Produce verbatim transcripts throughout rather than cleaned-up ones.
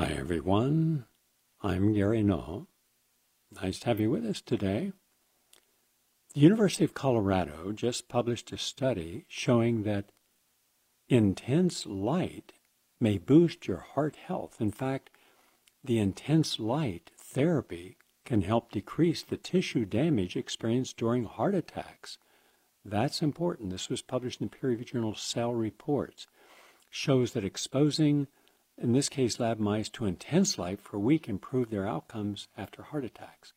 Hi, everyone. I'm Gary Null. Nice to have you with us today. The University of Colorado just published a study showing that intense light may boost your heart health. In fact, the intense light therapy can help decrease the tissue damage experienced during heart attacks. That's important. This was published in the peer-reviewed journal Cell Reports. Shows that exposing, in this case lab mice, to intense light for a week improved their outcomes after heart attacks.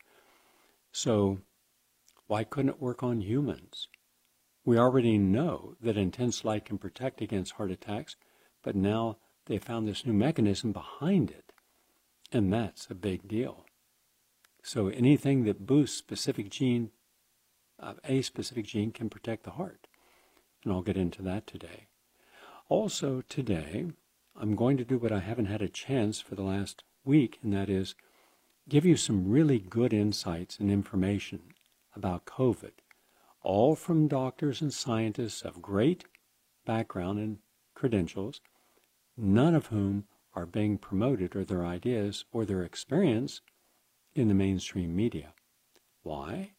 So why couldn't it work on humans? We already know that intense light can protect against heart attacks, but now they found this new mechanism behind it, and that's a big deal. So anything that boosts specific gene, uh, a specific gene can protect the heart, and I'll get into that today. Also today, I'm going to do what I haven't had a chance for the last week, and that is give you some really good insights and information about COVID, all from doctors and scientists of great background and credentials, none of whom are being promoted or their ideas or their experience in the mainstream media. Why?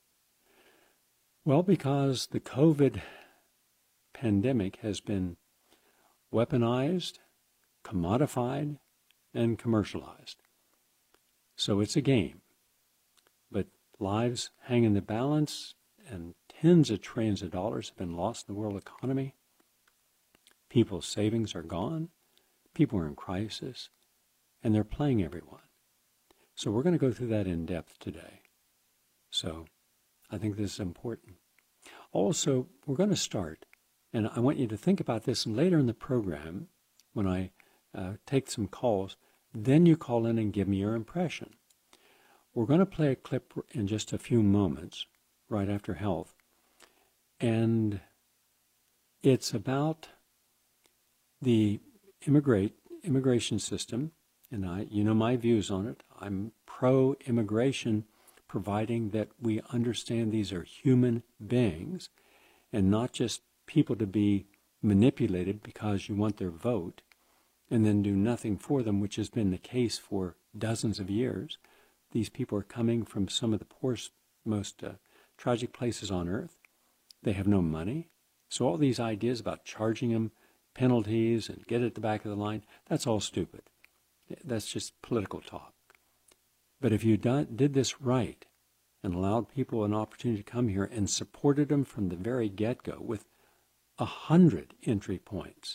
Well, because the COVID pandemic has been weaponized, commodified, and commercialized. So it's a game. But lives hang in the balance, and tens of trillions of dollars have been lost in the world economy. People's savings are gone. People are in crisis, and they're playing everyone. So we're going to go through that in depth today. So I think this is important. Also, we're going to start, and I want you to think about this later in the program when I uh, take some calls. Then you call in and give me your impression. We're going to play a clip in just a few moments, right after health. And it's about the immigrate, immigration system. And I, you know my views on it. I'm pro-immigration, providing that we understand these are human beings and not just people to be manipulated because you want their vote and then do nothing for them, which has been the case for dozens of years. These people are coming from some of the poorest, most uh, tragic places on earth. They have no money. So all these ideas about charging them penalties and get at the back of the line, that's all stupid. That's just political talk. But if you done, did this right and allowed people an opportunity to come here and supported them from the very get-go with a hundred entry points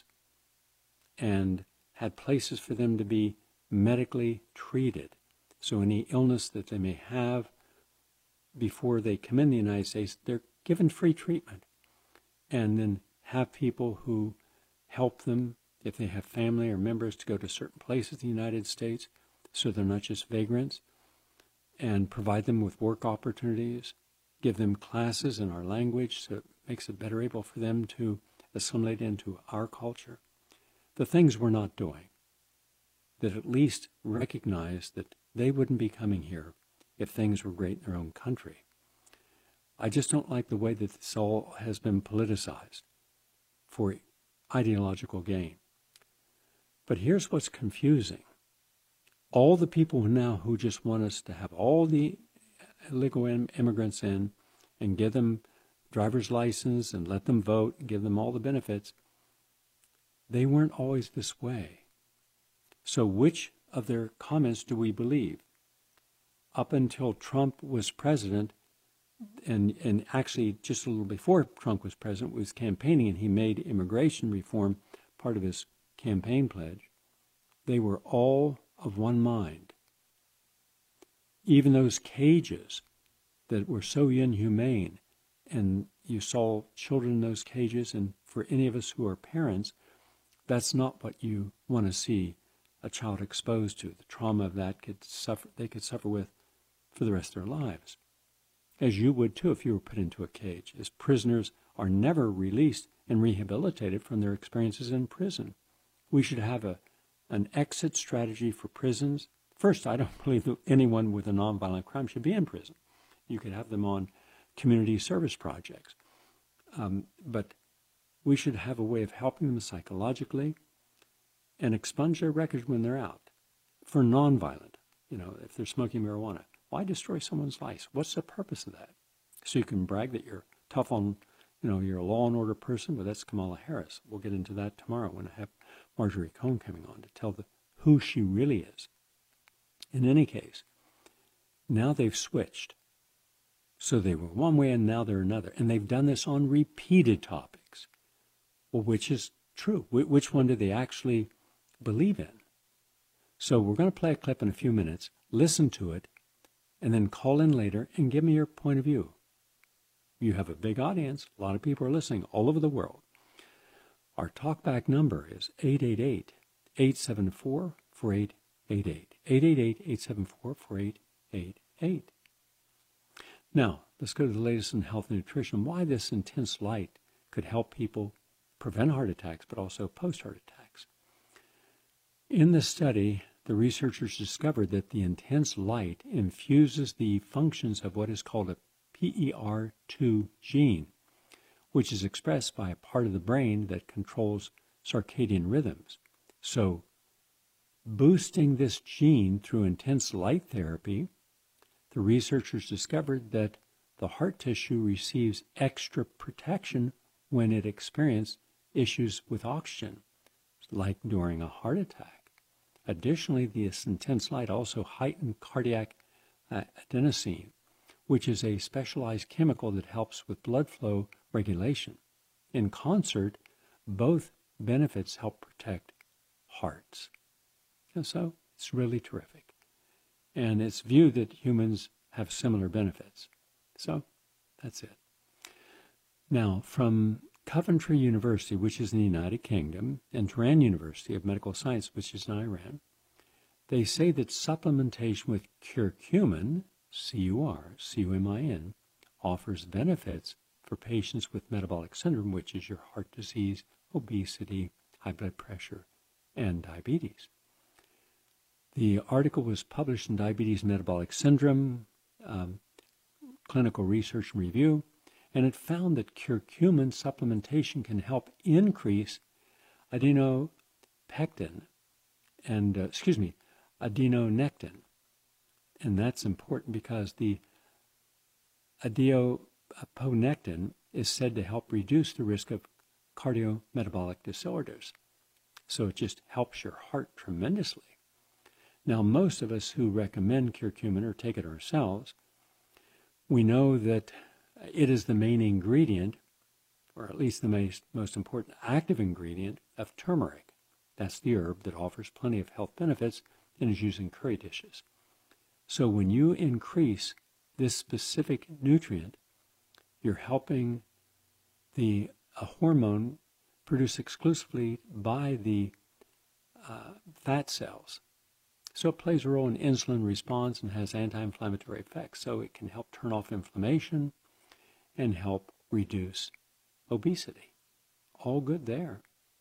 and had places for them to be medically treated. So any illness that they may have before they come in the United States, they're given free treatment. And then have people who help them if they have family or members to go to certain places in the United States so they're not just vagrants, and provide them with work opportunities, give them classes in our language so it makes it better able for them to assimilate into our culture. The things we're not doing, that at least recognize that they wouldn't be coming here if things were great in their own country. I just don't like the way that this all has been politicized for ideological gain. But here's what's confusing. All the people now who just want us to have all the illegal immigrants in and give them driver's license and let them vote and give them all the benefits, they weren't always this way. So which of their comments do we believe? Up until Trump was president, and, and actually just a little before Trump was president, was campaigning, and he made immigration reform part of his campaign pledge, they were all of one mind. Even those cages that were so inhumane, and you saw children in those cages, and for any of us who are parents, that's not what you want to see a child exposed to. The trauma of that could suffer, they could suffer with for the rest of their lives, as you would too if you were put into a cage, as prisoners are never released and rehabilitated from their experiences in prison. We should have a an exit strategy for prisons. First, I don't believe that anyone with a nonviolent crime should be in prison. You could have them on community service projects. Um, but we should have a way of helping them psychologically and expunge their records when they're out. for nonviolent, you know, if they're smoking marijuana. Why destroy someone's life? What's the purpose of that? So you can brag that you're tough on, you know, you're a law and order person, but that's Kamala Harris. We'll get into that tomorrow when I have Marjorie Cohn coming on to tell the, who she really is. In any case, now they've switched. So they were one way and now they're another. And they've done this on repeated topics. Well, which is true? Which one do they actually believe in? So we're going to play a clip in a few minutes, listen to it, and then call in later and give me your point of view. You have a big audience. A lot of people are listening all over the world. Our talkback number is eight eight eight, eight seven four, four eight eight eight. eight eight eight, eight seven four, four eight eight eight. Now, let's go to the latest in health and nutrition, why this intense light could help people prevent heart attacks, but also post-heart attacks. In this study, the researchers discovered that the intense light infuses the functions of what is called a P E R two gene, which is expressed by a part of the brain that controls circadian rhythms. So, boosting this gene through intense light therapy, the researchers discovered that the heart tissue receives extra protection when it experiences issues with oxygen, like during a heart attack. Additionally, this intense light also heightened cardiac uh, adenosine, which is a specialized chemical that helps with blood flow regulation. In concert, both benefits help protect hearts. And so it's really terrific. And it's viewed that humans have similar benefits. So that's it. Now, from Coventry University, which is in the United Kingdom, and Tehran University of Medical Science, which is in Iran, they say that supplementation with curcumin, C U R, C U M I N, offers benefits for patients with metabolic syndrome, which is your heart disease, obesity, high blood pressure, and diabetes. The article was published in Diabetes Metabolic Syndrome, um, Clinical Research and Review, and it found that curcumin supplementation can help increase adenopectin and, uh, excuse me, adenonectin. And that's important because the adiponectin is said to help reduce the risk of cardiometabolic disorders. So it just helps your heart tremendously. Now, most of us who recommend curcumin or take it ourselves, we know that it is the main ingredient, or at least the most, most important active ingredient of turmeric. That's the herb that offers plenty of health benefits and is used in curry dishes. So when you increase this specific nutrient, you're helping the a hormone produced exclusively by the uh, fat cells. So it plays a role in insulin response and has anti-inflammatory effects. So it can help turn off inflammation and help reduce obesity. All good there.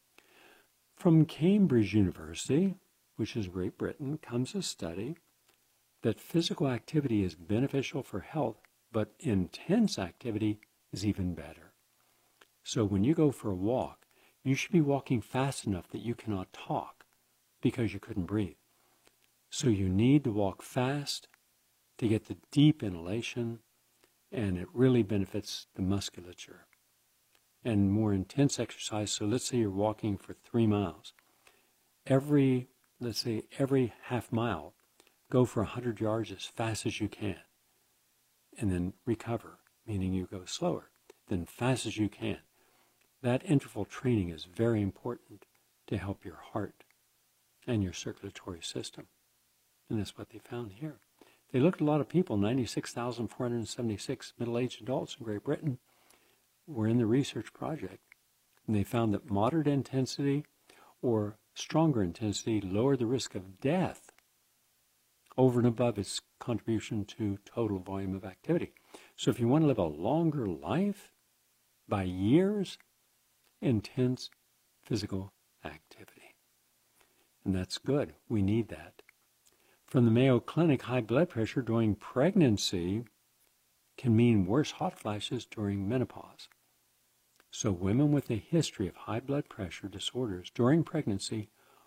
From Cambridge University, which is Great Britain, comes a study that physical activity is beneficial for health, but intense activity is even better. So when you go for a walk, you should be walking fast enough that you cannot talk because you couldn't breathe. So you need to walk fast to get the deep inhalation, and it really benefits the musculature. And more intense exercise, so let's say you're walking for three miles. Every, let's say every half mile, go for one hundred yards as fast as you can, and then recover, meaning you go slower, then fast as you can. That interval training is very important to help your heart and your circulatory system. And that's what they found here. They looked at a lot of people, ninety-six thousand four hundred seventy-six middle-aged adults in Great Britain were in the research project. And they found that moderate intensity or stronger intensity lowered the risk of death over and above its contribution to total volume of activity. So if you want to live a longer life by years, intense physical activity. And that's good. We need that. From the Mayo Clinic, high blood pressure during pregnancy can mean worse hot flashes during menopause. So women with a history of high blood pressure disorders during pregnancy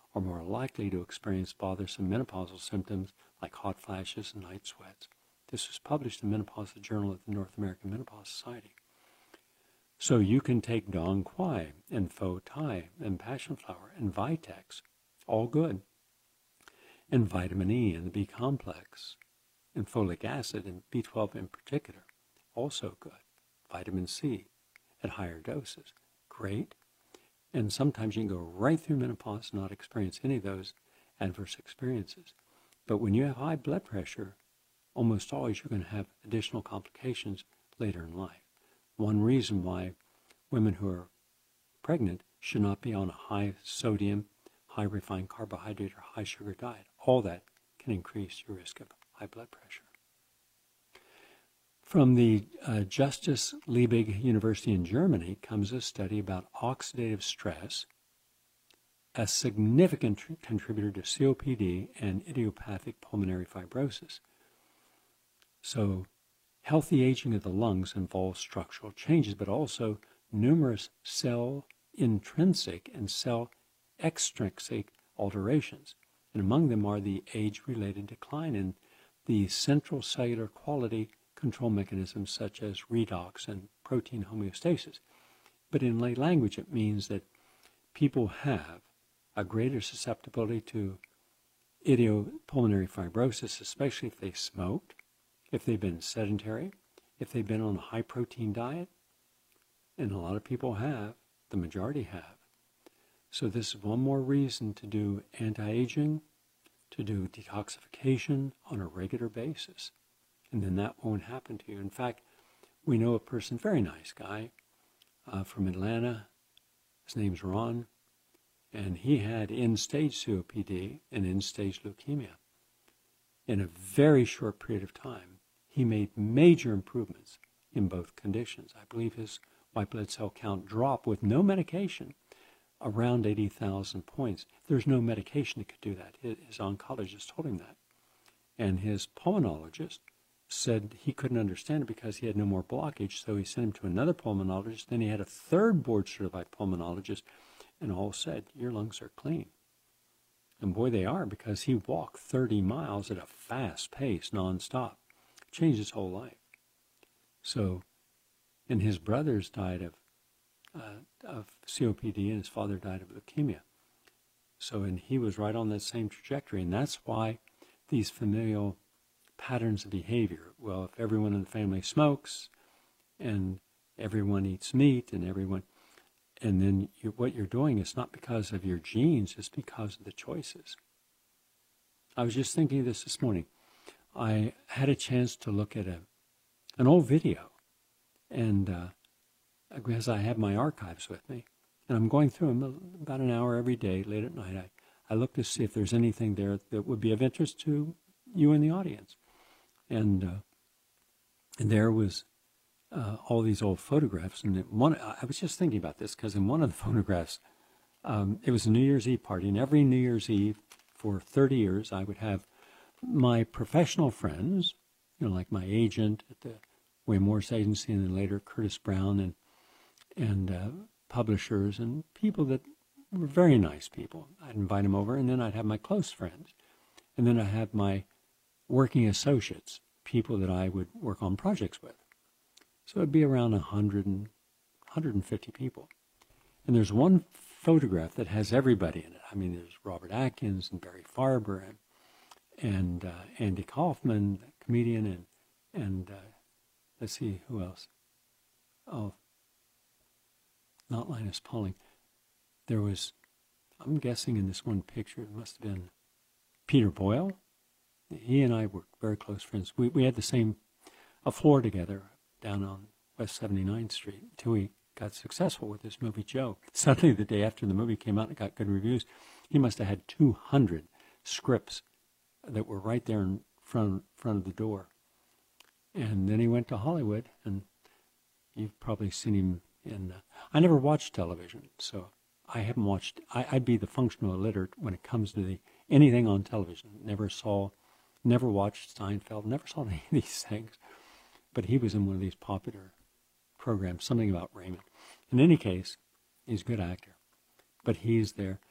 are more likely to experience bothersome menopausal symptoms like hot flashes and night sweats. This was published in Menopause, the Journal of the North American Menopause Society. So you can take Dong Quai and Pho Thai and Passion Flower and Vitex, all good, and vitamin E and the B complex and folic acid and B twelve in particular, also good. Vitamin C at higher doses, great. And sometimes you can go right through menopause and not experience any of those adverse experiences. But when you have high blood pressure, almost always you're going to have additional complications later in life. One reason why women who are pregnant should not be on a high sodium, high refined carbohydrate, or high sugar diet. All that can increase your risk of high blood pressure. From the uh, Justus Liebig University in Germany comes a study about oxidative stress, a significant tr- contributor to C O P D and idiopathic pulmonary fibrosis. So healthy aging of the lungs involves structural changes, but also numerous cell intrinsic and cell extrinsic alterations. And among them are the age-related decline in the central cellular quality control mechanisms such as redox and protein homeostasis. But in lay language, it means that people have a greater susceptibility to idiopulmonary fibrosis, especially if they smoked, if they've been sedentary, if they've been on a high-protein diet, and a lot of people have, the majority have. So this is one more reason to do anti-aging, to do detoxification on a regular basis. And then that won't happen to you. In fact, we know a person, very nice guy, uh, from Atlanta. His name's Ron. And he had end-stage C O P D and end-stage leukemia. In a very short period of time, he made major improvements in both conditions. I believe his white blood cell count dropped with no medication around eighty thousand points. There's no medication that could do that. His oncologist told him that. And his pulmonologist said he couldn't understand it because he had no more blockage, so he sent him to another pulmonologist. Then he had a third board-certified pulmonologist, and all said, your lungs are clean. And boy, they are, because he walked thirty miles at a fast pace, nonstop. Changed his whole life. So, and his brothers died of, uh, of C O P D, and his father died of leukemia. So, and he was right on that same trajectory, and that's why these familial patterns of behavior, well, if everyone in the family smokes, and everyone eats meat, and everyone, and then you, what you're doing is not because of your genes, it's because of the choices. I was just thinking of this this morning. I had a chance to look at a an old video, and uh, because I have my archives with me, and I'm going through them about an hour every day, late at night. I, I look to see if there's anything there that would be of interest to you in the audience. And, uh, and there was uh, all these old photographs, and one, I was just thinking about this because in one of the photographs, um, it was a New Year's Eve party, and every New Year's Eve for thirty years, I would have my professional friends, you know, like my agent at the Way Morse Agency, and then later Curtis Brown, and and uh, publishers and people that were very nice people. I'd invite them over, and then I'd have my close friends, and then I had my working associates, people that I would work on projects with. So it'd be around one hundred and one hundred fifty people. And there's one photograph that has everybody in it. I mean, there's Robert Atkins and Barry Farber and and uh, Andy Kaufman, the comedian, and and uh, let's see who else. Oh, not Linus Pauling. There was, I'm guessing in this one picture, it must have been Peter Boyle. He and I were very close friends. We we had the same a floor together down on West seventy-ninth Street until we got successful with this movie Joe. Suddenly, the day after the movie came out and got good reviews, he must have had two hundred scripts that were right there in front front of the door. And then he went to Hollywood, and you've probably seen him in. Uh, I never watched television, so I haven't watched. I, I'd be the functional illiterate when it comes to the anything on television. Never saw, never watched Seinfeld. Never saw any of these things. But he was in one of these popular programs, something about Raymond. In any case, he's a good actor. But he's there.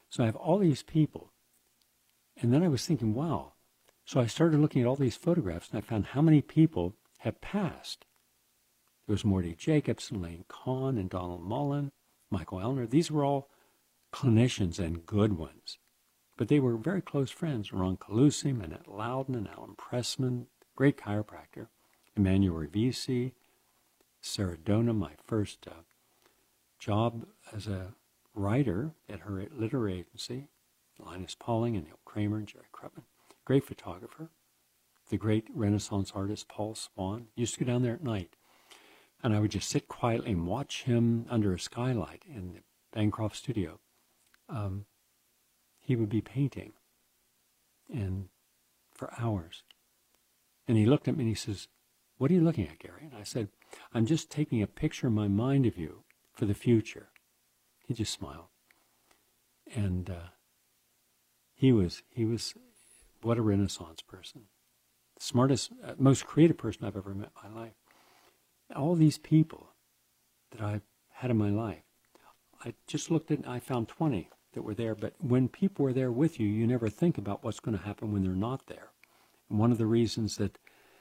So I have all these people. And then I was thinking, wow. So I started looking at all these photographs, and I found how many people have passed. There was Morty Jacobson, Lane Kahn, and Donald Mullen, Michael Elner. These were all clinicians and good ones. But they were very close friends. Ron Calusi, Manette Loudon, and Alan Pressman, great chiropractor. Emmanuel Rivisi, Sarah Dona, my first uh, job as a writer at her literary agency. Linus Pauling and Neil Kramer and Jerry Krupman. Great photographer. The great Renaissance artist Paul Swan. Used to go down there at night. And I would just sit quietly and watch him under a skylight in the Bancroft studio. Um, he would be painting and for hours. And he looked at me and he says, "What are you looking at, Gary?" And I said, "I'm just taking a picture in my mind of you for the future." He just smiled. And uh, he was, he was, what a Renaissance person. The smartest, uh, most creative person I've ever met in my life. All these people that I've had in my life, I just looked at, I found twenty that were there, but when people were there with you, you never think about what's going to happen when they're not there. And one of the reasons that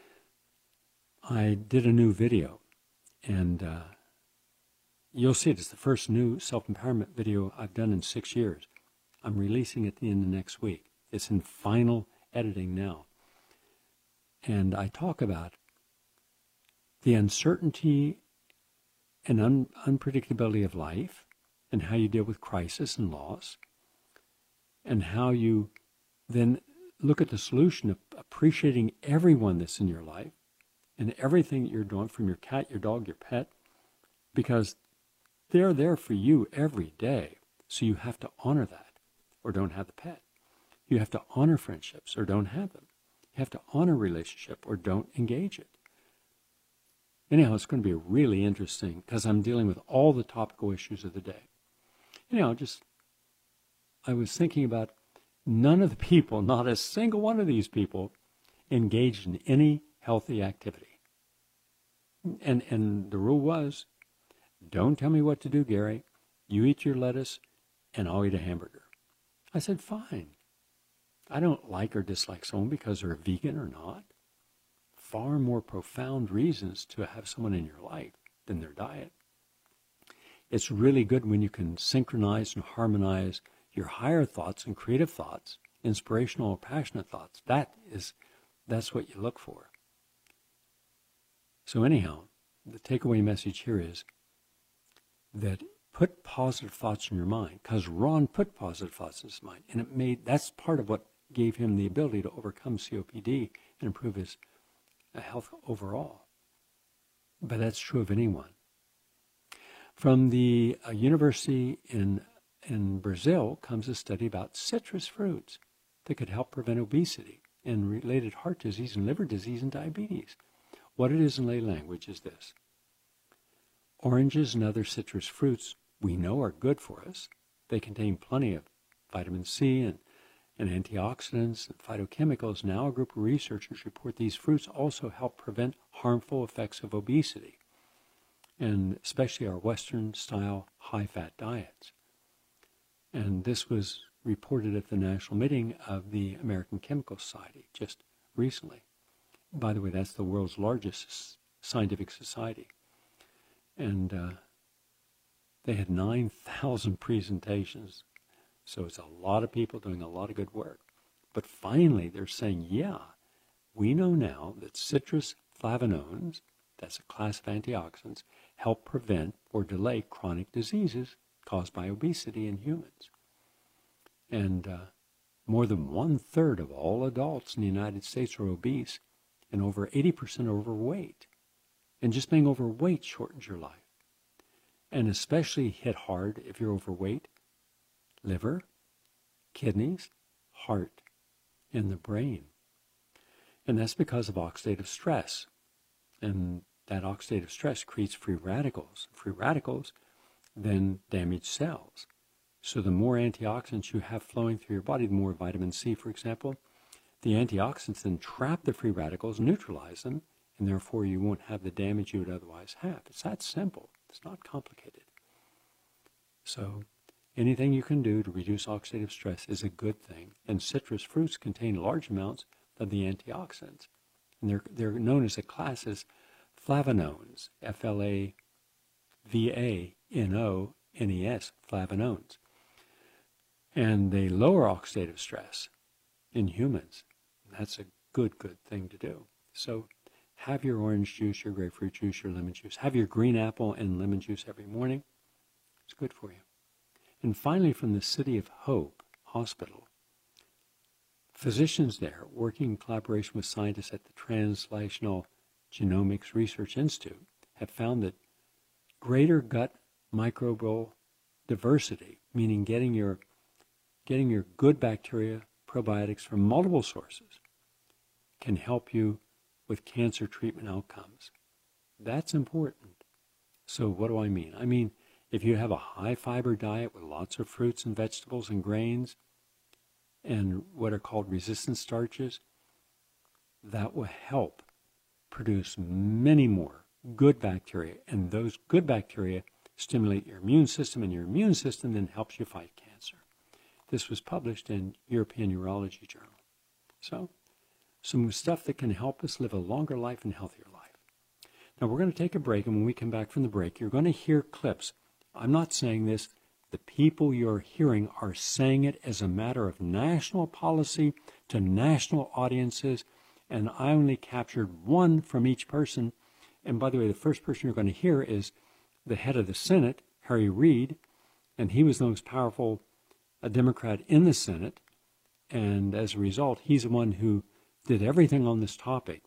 I did a new video, and uh, you'll see it, it's the first new self-empowerment video I've done in six years. I'm releasing it at the end of next week. It's in final editing now. And I talk about the uncertainty and un- unpredictability of life, and how you deal with crisis and loss, and how you then look at the solution of appreciating everyone that's in your life and everything that you're doing, from your cat, your dog, your pet, because they're there for you every day. So you have to honor that, or don't have the pet. You have to honor friendships, or don't have them. You have to honor relationship, or don't engage it. Anyhow, it's going to be really interesting because I'm dealing with all the topical issues of the day. Anyhow, just, I was thinking about none of the people, not a single one of these people, engaged in any healthy activity. And, and the rule was, don't tell me what to do, Gary. You eat your lettuce, and I'll eat a hamburger. I said, fine. I don't like or dislike someone because they're a vegan or not. Far more profound reasons to have someone in your life than their diet. It's really good when you can synchronize and harmonize your higher thoughts and creative thoughts, inspirational or passionate thoughts. That is, that's what you look for. So anyhow, the takeaway message here is that put positive thoughts in your mind, because Ron put positive thoughts in his mind, and it made, that's part of what gave him the ability to overcome C O P D and improve his uh, health overall. But that's true of anyone. From the uh, university in, in Brazil comes a study about citrus fruits that could help prevent obesity and related heart disease and liver disease and diabetes. What it is in lay language is this. Oranges and other citrus fruits we know are good for us. They contain plenty of vitamin C and, and antioxidants and phytochemicals. Now a group of researchers report these fruits also help prevent harmful effects of obesity, and especially our Western-style high-fat diets. And this was reported at the national meeting of the American Chemical Society just recently. By the way, that's the world's largest scientific society. And uh, they had nine thousand presentations. So it's a lot of people doing a lot of good work. But finally, they're saying, yeah, we know now that citrus flavonoids, that's a class of antioxidants, help prevent or delay chronic diseases caused by obesity in humans. And uh, more than one-third of all adults in the United States are obese, and over eighty percent are overweight. And just being overweight shortens your life. And especially hit hard if you're overweight, liver, kidneys, heart, and the brain. And that's because of oxidative stress. And that oxidative stress creates free radicals. Free radicals then damage cells. So the more antioxidants you have flowing through your body, the more vitamin C, for example, the antioxidants then trap the free radicals, neutralize them, and therefore you won't have the damage you would otherwise have. It's that simple. It's not complicated. So Anything you can do to reduce oxidative stress is a good thing, and citrus fruits contain large amounts of the antioxidants. And they're, they're known as a class as flavonones, F L A V A N O N E S, flavonones. And they lower oxidative stress in humans. That's a good, good thing to do. So have your orange juice, your grapefruit juice, your lemon juice. Have your green apple and lemon juice every morning. It's good for you. And finally, from the City of Hope Hospital, physicians there, working in collaboration with scientists at the Translational Genomics Research Institute, have found that greater gut microbial diversity, meaning getting your, getting your good bacteria, probiotics from multiple sources, can help you with cancer treatment outcomes. That's important. So what do I mean? I mean, if you have a high fiber diet with lots of fruits and vegetables and grains and what are called resistant starches, that will help produce many more good bacteria. And those good bacteria stimulate your immune system, and your immune system then helps you fight cancer. This was published in European Urology Journal. So, some stuff that can help us live a longer life and healthier life. Now, we're going to take a break, and when we come back from the break, you're going to hear clips. I'm not saying this. The people you're hearing are saying it as a matter of national policy to national audiences, and I only captured one from each person. And by the way, the first person you're going to hear is the head of the Senate, Harry Reid, and he was the most powerful a Democrat in the Senate, and as a result, he's the one who did everything on this topic.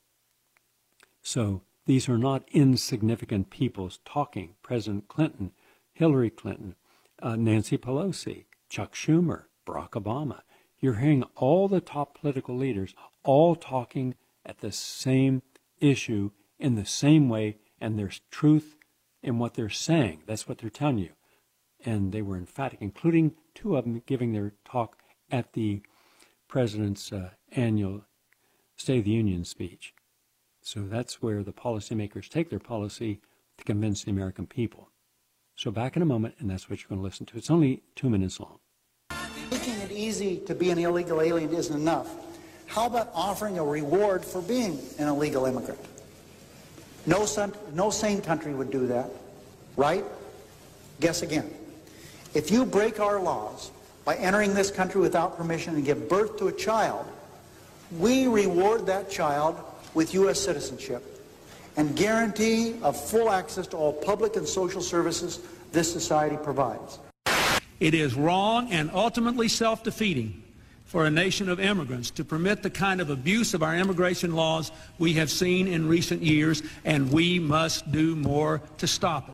So these are not insignificant people talking. President Clinton, Hillary Clinton, uh, Nancy Pelosi, Chuck Schumer, Barack Obama. You're hearing all the top political leaders all talking at the same issue in the same way, and there's truth in what they're saying. That's what they're telling you. And they were emphatic, including two of them giving their talk at the president's uh, annual State of the Union speech. So that's where the policymakers take their policy to convince the American people. So back in a moment, and that's what you're going to listen to. It's only two minutes long. Making it easy to be an illegal alien isn't enough. How about offering a reward for being an illegal immigrant? No, son, no sane country would do that, right? Guess again. If you break our laws by entering this country without permission and give birth to a child, we reward that child with U S citizenship and guarantee of full access to all public and social services this society provides. It is wrong and ultimately self-defeating for a nation of immigrants to permit the kind of abuse of our immigration laws we have seen in recent years, and we must do more to stop it.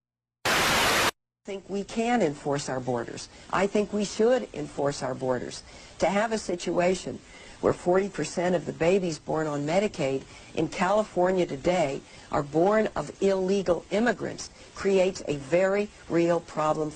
I think we can enforce our borders. I think we should enforce our borders. To have a situation where forty percent of the babies born on Medicaid in California today are born of illegal immigrants creates a very real problem.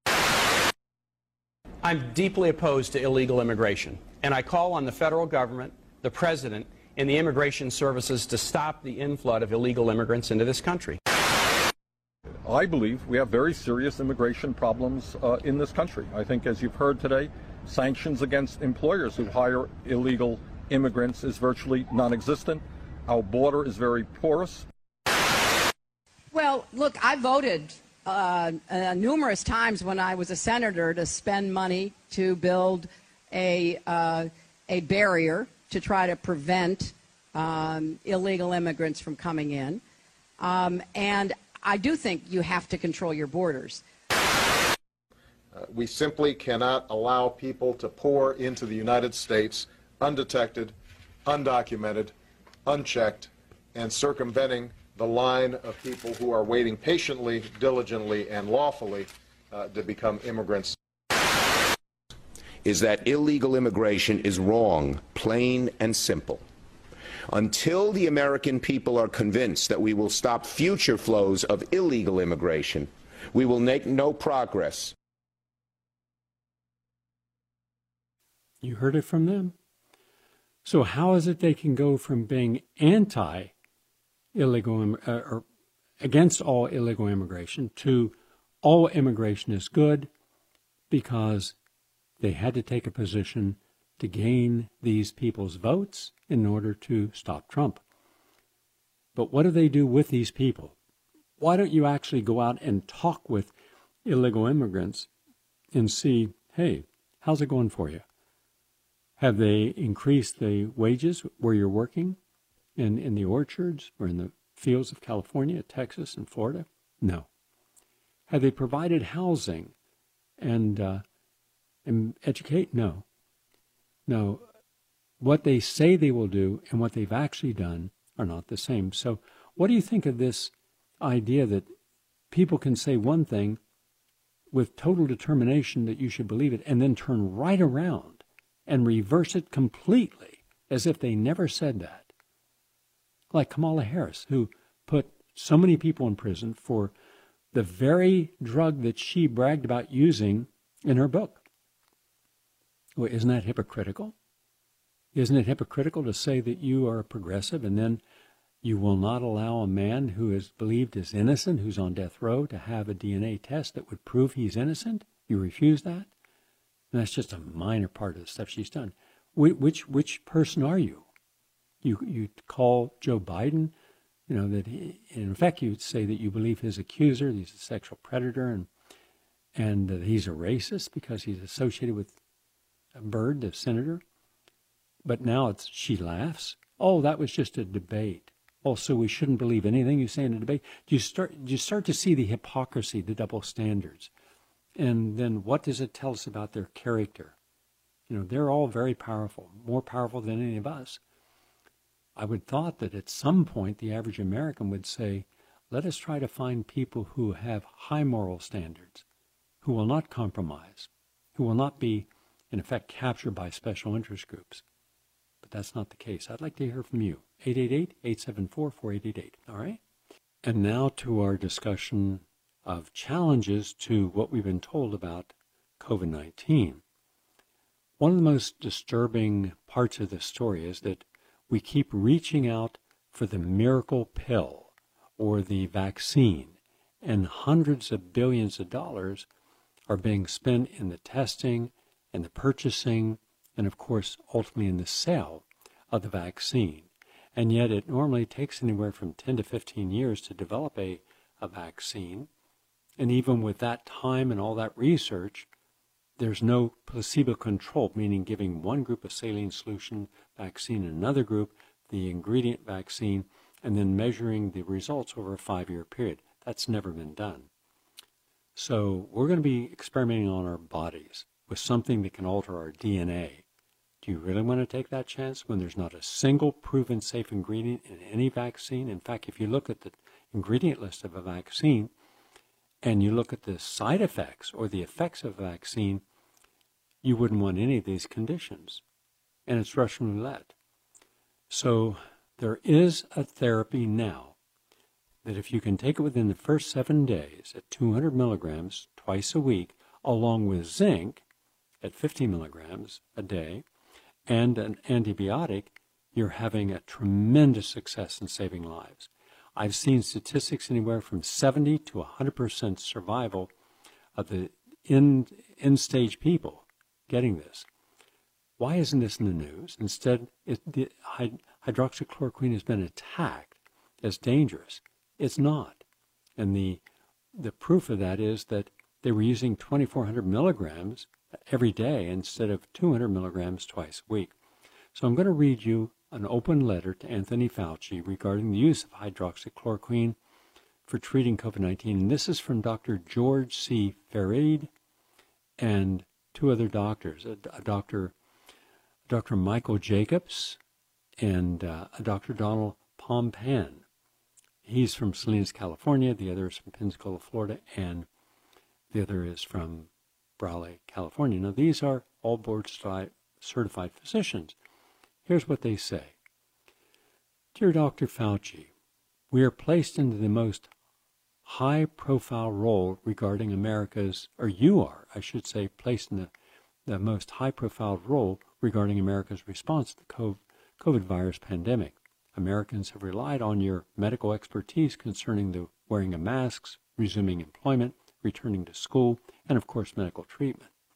I'm deeply opposed to illegal immigration, and I call on the federal government, the president, and the immigration services to stop the inflood of illegal immigrants into this country. I believe we have very serious immigration problems uh, in this country. I think, as you've heard today, sanctions against employers who hire illegal immigrants is virtually non-existent. Our border is very porous. Well, look, I voted uh, uh, numerous times when I was a senator to spend money to build a, uh, a barrier to try to prevent um, illegal immigrants from coming in. Um, and I do think you have to control your borders. Uh, we simply cannot allow people to pour into the United States undetected, undocumented, unchecked, and circumventing the line of people who are waiting patiently, diligently, and lawfully uh, to become immigrants. Is that illegal immigration is wrong, plain and simple. Until the American people are convinced that we will stop future flows of illegal immigration, we will make no progress. You heard it from them. So how is it they can go from being anti-illegal uh, or against all illegal immigration to all immigration is good, because they had to take a position to gain these people's votes in order to stop Trump. But what do they do with these people? Why don't you actually go out and talk with illegal immigrants and see, hey, how's it going for you? Have they increased the wages where you're working in, in the orchards or in the fields of California, Texas, and Florida? No. Have they provided housing and, uh, and educate? No. No. What they say they will do and what they've actually done are not the same. So what do you think of this idea that people can say one thing with total determination that you should believe it and then turn right around and reverse it completely as if they never said that? Like Kamala Harris, who put so many people in prison for the very drug that she bragged about using in her book. Well, isn't that hypocritical? Isn't it hypocritical to say that you are a progressive and then you will not allow a man who is believed as innocent, who's on death row, to have a D N A test that would prove he's innocent? You refuse that? And that's just a minor part of the stuff she's done. Which, which, which person are you? You you call Joe Biden, you know, that he, in fact, you'd say that you believe his accuser, he's a sexual predator, and and that he's a racist because he's associated with a Byrd, the senator. But now it's she laughs. Oh, that was just a debate. Oh, so we shouldn't believe anything you say in a debate. Do you start do you start to see the hypocrisy, the double standards? And then what does it tell us about their character? You know, they're all very powerful, more powerful than any of us. I would thought that at some point the average American would say, let us try to find people who have high moral standards, who will not compromise, who will not be, in effect, captured by special interest groups. But that's not the case. I'd like to hear from you. eight eight eight, eight seven four, four eight eight eight. All right? And now to our discussion of challenges to what we've been told about COVID nineteen. One of the most disturbing parts of this story is that we keep reaching out for the miracle pill or the vaccine, and hundreds of billions of dollars are being spent in the testing and the purchasing and, of course, ultimately in the sale of the vaccine. And yet it normally takes anywhere from ten to fifteen years to develop a, a vaccine. And even with that time and all that research, there's no placebo control, meaning giving one group a saline solution vaccine and another group the ingredient vaccine, and then measuring the results over a five-year period. That's never been done. So we're going to be experimenting on our bodies with something that can alter our D N A. Do you really want to take that chance when there's not a single proven safe ingredient in any vaccine? In fact, if you look at the ingredient list of a vaccine and you look at the side effects or the effects of a vaccine, you wouldn't want any of these conditions. And it's Russian roulette. So there is a therapy now that if you can take it within the first seven days at two hundred milligrams twice a week, along with zinc at fifty milligrams a day, and an antibiotic, you're having a tremendous success in saving lives. I've seen statistics anywhere from seventy to one hundred percent survival of the end, end stage people getting this. Why isn't this in the news? Instead, it, the hydroxychloroquine has been attacked as dangerous. It's not. And the, the proof of that is that they were using twenty-four hundred milligrams every day instead of two hundred milligrams twice a week. So I'm going to read you an open letter to Anthony Fauci regarding the use of hydroxychloroquine for treating COVID nineteen. And this is from Doctor George C. Fareed and two other doctors, a, a doctor, Doctor Michael Jacobs and uh, a Doctor Donald Pompan. He's from Salinas, California. The other is from Pensacola, Florida, and the other is from Raleigh, California. Now, these are all board-certified physicians. Here's what they say. Dear Doctor Fauci, we are placed into the most high-profile role regarding America's, or you are, I should say, placed in the, the most high-profile role regarding America's response to the COVID virus pandemic. Americans have relied on your medical expertise concerning the wearing of masks, resuming employment, returning to school, and of course medical treatment.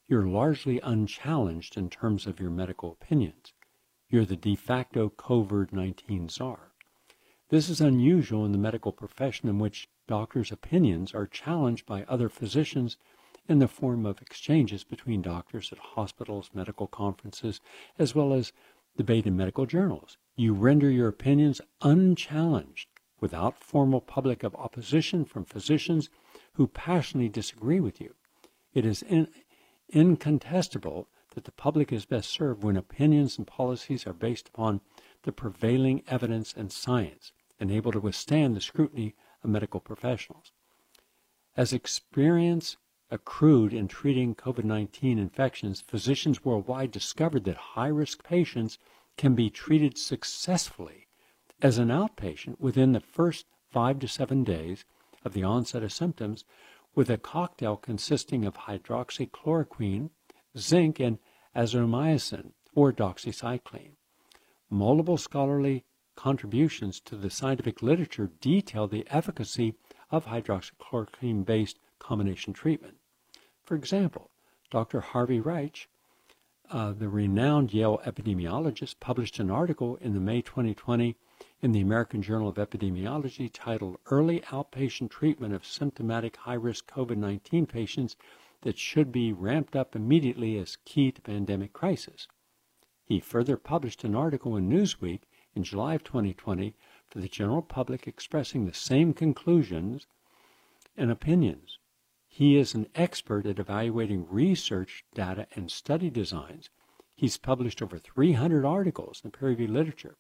you're largely unchallenged in terms of your medical opinions. You're the de facto COVID nineteen czar. This is unusual in the medical profession, in which doctors' opinions are challenged by other physicians in the form of exchanges between doctors at hospitals, medical conferences, as well as debate in medical journals. You render your opinions unchallenged without formal public of opposition from physicians who passionately disagree with you. It is in, incontestable that the public is best served when opinions and policies are based upon the prevailing evidence and science, and able to withstand the scrutiny of medical professionals. As experience accrued in treating COVID nineteen infections, physicians worldwide discovered that high-risk patients can be treated successfully as an outpatient within the first five to seven days of the onset of symptoms, with a cocktail consisting of hydroxychloroquine, zinc, and azithromycin, or doxycycline. Multiple scholarly contributions to the scientific literature detail the efficacy of hydroxychloroquine-based combination treatment. For example, Doctor Harvey Reich, uh, the renowned Yale epidemiologist, published an article in the May twenty twenty in the American Journal of Epidemiology titled Early Outpatient Treatment of Symptomatic High-Risk COVID nineteen Patients That Should Be Ramped Up Immediately as Key to Pandemic Crisis. He further published an article in Newsweek in July of twenty twenty for the general public expressing the same conclusions and opinions. He is an expert at evaluating research data and study designs. He's published over three hundred articles in peer-reviewed literature.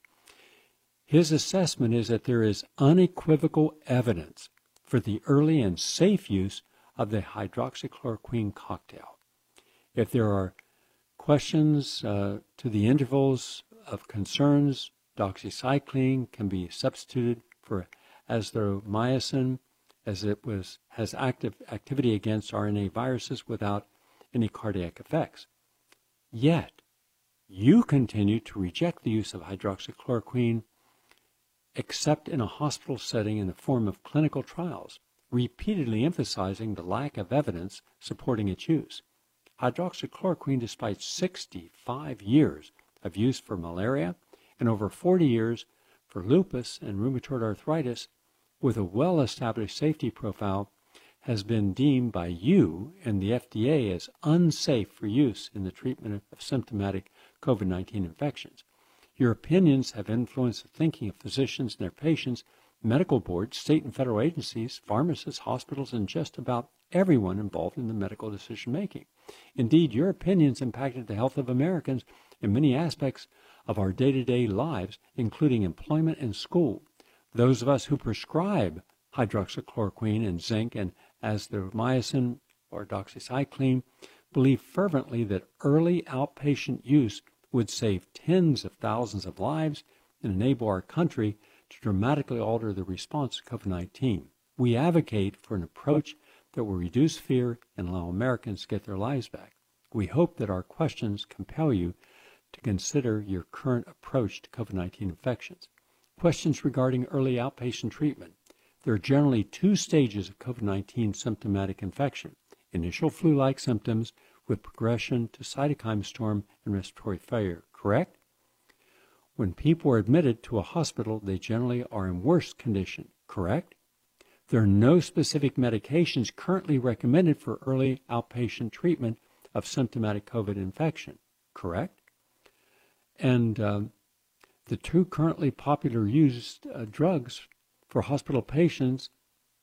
His assessment is that there is unequivocal evidence for the early and safe use of the hydroxychloroquine cocktail. If there are questions uh, to the intervals of concerns, doxycycline can be substituted for azithromycin, as it was has active activity against R N A viruses without any cardiac effects. Yet, you continue to reject the use of hydroxychloroquine except in a hospital setting in the form of clinical trials, repeatedly emphasizing the lack of evidence supporting its use. Hydroxychloroquine, despite sixty-five years of use for malaria and over forty years for lupus and rheumatoid arthritis, with a well-established safety profile, has been deemed by you and the F D A as unsafe for use in the treatment of symptomatic COVID nineteen infections. Your opinions have influenced the thinking of physicians and their patients, medical boards, state and federal agencies, pharmacists, hospitals, and just about everyone involved in the medical decision-making. Indeed, your opinions impacted the health of Americans in many aspects of our day-to-day lives, including employment and school. Those of us who prescribe hydroxychloroquine and zinc and azithromycin or doxycycline believe fervently that early outpatient use would save tens of thousands of lives and enable our country to dramatically alter the response to COVID nineteen. We advocate for an approach that will reduce fear and allow Americans to get their lives back. We hope that our questions compel you to consider your current approach to COVID nineteen infections. Questions regarding early outpatient treatment. There are generally two stages of COVID nineteen symptomatic infection: initial flu-like symptoms with progression to cytokine storm and respiratory failure, correct? When people are admitted to a hospital, they generally are in worse condition, correct? There are no specific medications currently recommended for early outpatient treatment of symptomatic COVID infection, correct? And um, the two currently popular used uh, drugs for hospital patients,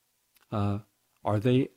uh, are they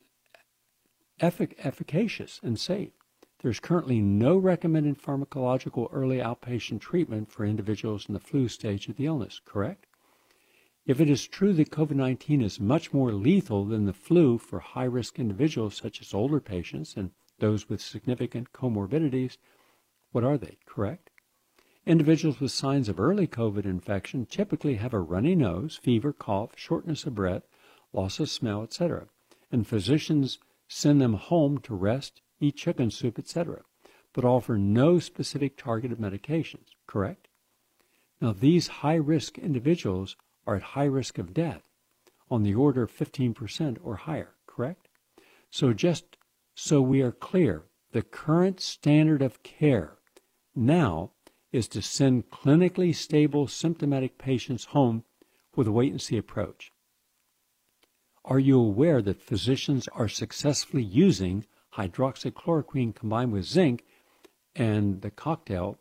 effic- efficacious and safe? There's currently no recommended pharmacological early outpatient treatment for individuals in the flu stage of the illness, correct? If it is true that COVID nineteen is much more lethal than the flu for high-risk individuals such as older patients and those with significant comorbidities, what are they, correct? Individuals with signs of early COVID infection typically have a runny nose, fever, cough, shortness of breath, loss of smell, et cetera, and physicians send them home to rest, eat chicken soup, et cetera, but offer no specific targeted medications, correct? Now, these high-risk individuals are at high risk of death, on the order of fifteen percent or higher, correct? So just so we are clear, The current standard of care now is to send clinically stable symptomatic patients home with a wait-and-see approach. Are you aware that physicians are successfully using hydroxychloroquine combined with zinc and the cocktail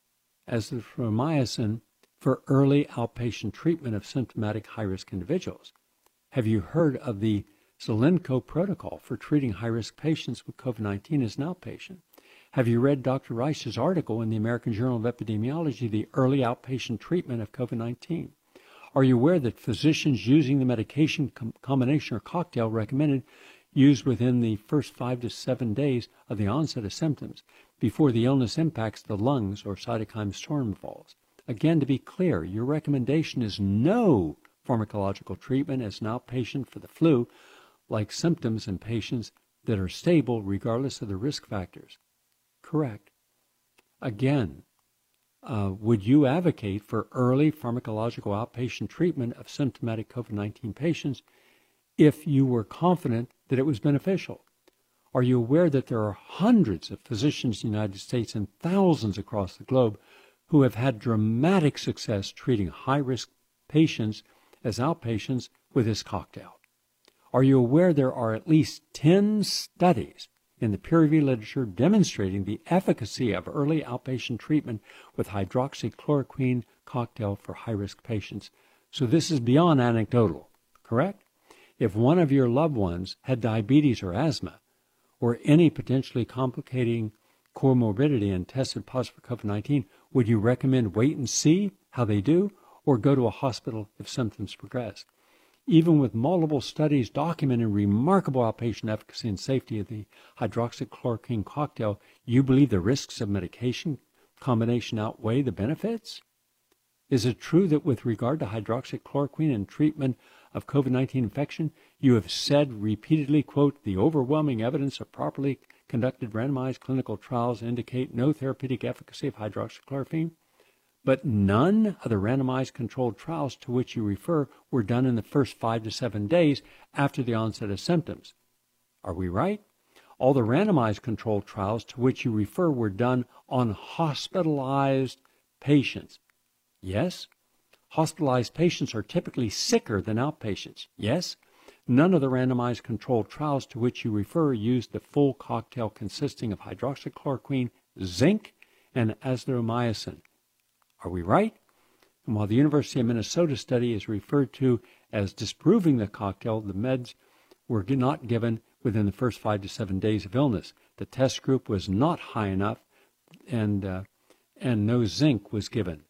azithromycin for early outpatient treatment of symptomatic high-risk individuals? Have you heard of the Zelenko protocol for treating high-risk patients with COVID nineteen as an outpatient? Have you read Doctor Reich's article in the American Journal of Epidemiology, The Early Outpatient Treatment of COVID nineteen? Are you aware that physicians using the medication com- combination or cocktail recommended used within the first five to seven days of the onset of symptoms before the illness impacts the lungs or cytokine storm involves? Again, to be clear, your recommendation is no pharmacological treatment as an outpatient for the flu, like symptoms in patients that are stable regardless of the risk factors. Correct. Again, uh, would you advocate for early pharmacological outpatient treatment of symptomatic COVID nineteen patients if you were confident that it was beneficial? Are you aware that there are hundreds of physicians in the United States and thousands across the globe who have had dramatic success treating high-risk patients as outpatients with this cocktail? Are you aware there are at least ten studies in the peer-reviewed literature demonstrating the efficacy of early outpatient treatment with hydroxychloroquine cocktail for high-risk patients? So this is beyond anecdotal, correct? If one of your loved ones had diabetes or asthma or any potentially complicating comorbidity and tested positive for COVID nineteen, would you recommend wait and see how they do or go to a hospital if symptoms progress? Even with multiple studies documenting remarkable outpatient efficacy and safety of the hydroxychloroquine cocktail, you believe the risks of medication combination outweigh the benefits? Is it true that with regard to hydroxychloroquine and treatment of COVID nineteen infection, you have said repeatedly, quote, the overwhelming evidence of properly conducted randomized clinical trials indicate no therapeutic efficacy of hydroxychloroquine? But none of the randomized controlled trials to which you refer were done in the first five to seven days after the onset of symptoms. Are we right? All the randomized controlled trials to which you refer were done on hospitalized patients. Yes? Hospitalized patients are typically sicker than outpatients. Yes? None of the randomized controlled trials to which you refer used the full cocktail consisting of hydroxychloroquine, zinc, and azithromycin. Are we right? And while the University of Minnesota study is referred to as disproving the cocktail, the meds were not given within the first five to seven days of illness. The test group was not high enough, and uh, and no zinc was given.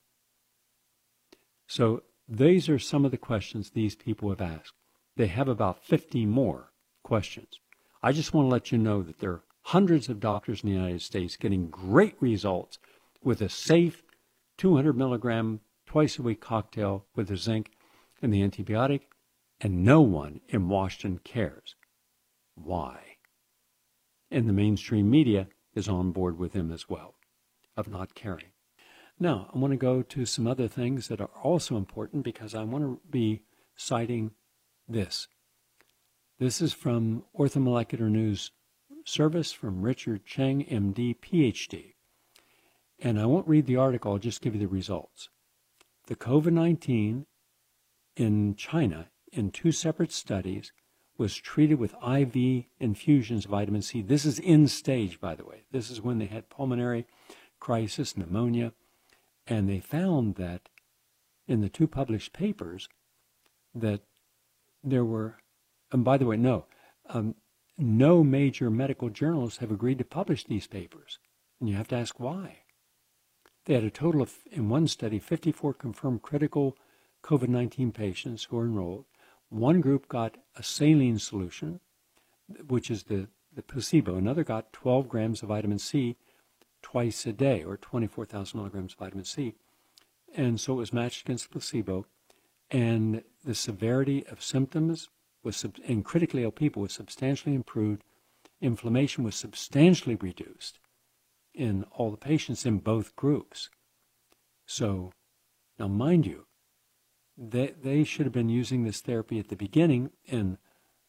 So these are some of the questions these people have asked. They have about fifty more questions. I just want to let you know that there are hundreds of doctors in the United States getting great results with a safe two hundred milligram twice a week cocktail with the zinc and the antibiotic, and no one in Washington cares. Why? And the mainstream media is on board with them as well, of not caring. Now, I want to go to some other things that are also important because I want to be citing this. This is from Orthomolecular News Service from Richard Cheng, M D, P H D. And I won't read the article, I'll just give you the results. The COVID nineteen in China, in two separate studies, was treated with I V infusions of vitamin C. This is in stage, by the way. This is when they had pulmonary crisis, pneumonia, and they found that in the two published papers that there were, and by the way, no, um, no major medical journals have agreed to publish these papers. And you have to ask why. They had a total of, in one study, fifty-four confirmed critical COVID nineteen patients who were enrolled. One group got a saline solution, which is the, the placebo. Another got twelve grams of vitamin C twice a day, or twenty-four thousand milligrams of vitamin C. And so it was matched against the placebo. And the severity of symptoms was, in critically ill people, was substantially improved. Inflammation was substantially reduced in all the patients in both groups. So, now mind you, they, they should have been using this therapy at the beginning in